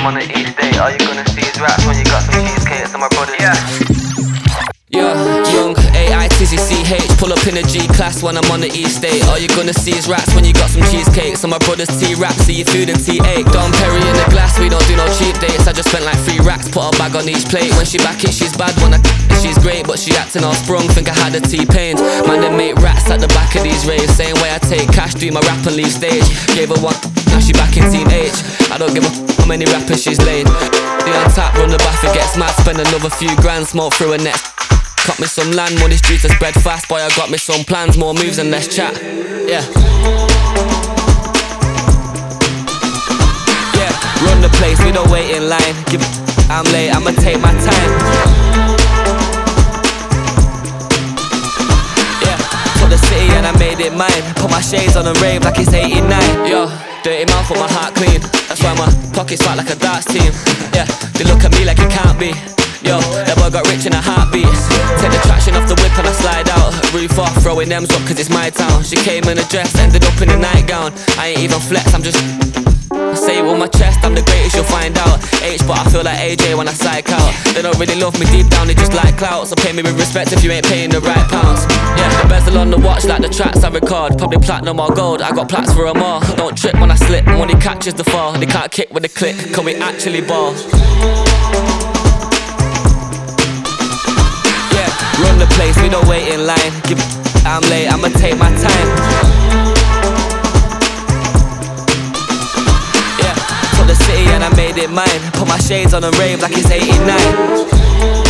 I'm on the east day. All you gonna see is raps when you got some cheesecake. So my brothers. Yeah, young AITZCH, pull up in a G-class when I'm on the East State. All you gonna see is rats when you got some cheesecake. So my brothers T-rap, see your food and T8. Don Perry in the glass, we don't do no cheap dates. I just spent like 3 racks, put a bag on each plate. When she back it, she's bad, when I she's great, but she acting all sprung, think I had a T-pain. Man, they make rats at the back of these raves. Same way I take cash, do my rap and leave stage. Gave her one, now she back in Team H. I don't give a how many rappers she's laid. The on tap, run the bath, it gets mad. Spend another few grand, smoke through a net. Cut me some land, money's due to spread fast. Boy, I got me some plans, more moves and less chat. Yeah. Yeah, run the place, we don't wait in line. Give it, I'm late, I'ma take my time. Yeah, took the city and I made it mine. Put my shades on and rave like it's 89. Yo, dirty mouth with my heart clean. That's why my pockets fight like a darts team. Yeah, they look at me like it can't be. Yo, that boy got rich in a heartbeat. Take the traction off the whip and I slide out. Roof off, throwing M's up cause it's my town. She came in a dress, ended up in a nightgown. I ain't even flex, I'm just I say it with my chest, I'm the greatest, you'll find out. H, but I feel like AJ when I psych out. They don't really love me deep down, they just like clout. So pay me with respect if you ain't paying the right pounds. Yeah, the bezel on the watch like the tracks I record. Probably platinum or gold, I got plaques for 'em all. Don't trip when I slip, money catches the fall. They can't kick with a click, can we actually ball? Run the place, we don't wait in line. Give it, I'm late, I'ma take my time. Yeah, took the city and I made it mine. Put my shades on and rave like it's 89.